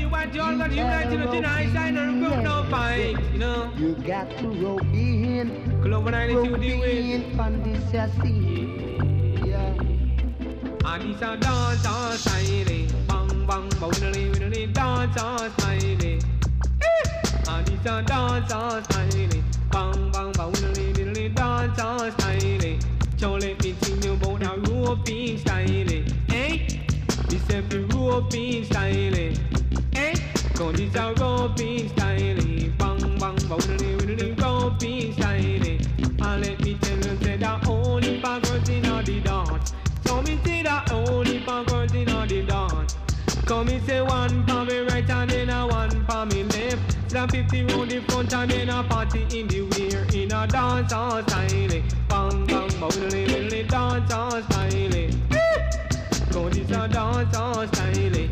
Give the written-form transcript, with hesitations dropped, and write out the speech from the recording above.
what you all got you right to the tonight side and group no fight, you know. You got to roll in. Club 92 deal with. From this ya see. Yeah. And it's a dance all style. Bang bang bang dance all style. And it's a dance all style. Bang bang bang dance all style. So let me tell you about the roping style. Hey, this is the roping style. Hey, cause it's a roping style. Bang bang bang roping style. And let me tell you say that only for girls in the dance. So me say that only for girls in the dance. Come me say one for me right and then a one for me left. So 50 round the front and then a party in the rear. In a dance all style. Bang bang bang dance all style. Cause it's a dance all style.